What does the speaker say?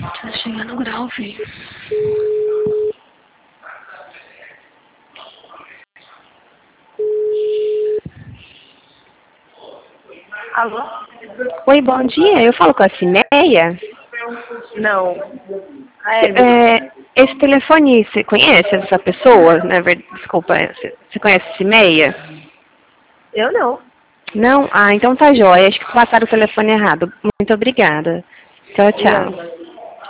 Tá chegando o grau, filho. Alô? Oi, bom dia. Eu falo com a Cimeia. Não. A Evelyn. Esse telefone, você conhece essa pessoa? Desculpa, você conhece Cimeia? Eu não. Não? Ah, então tá jóia. Acho que passaram o telefone errado. Muito obrigada. Tchau, tchau. Não.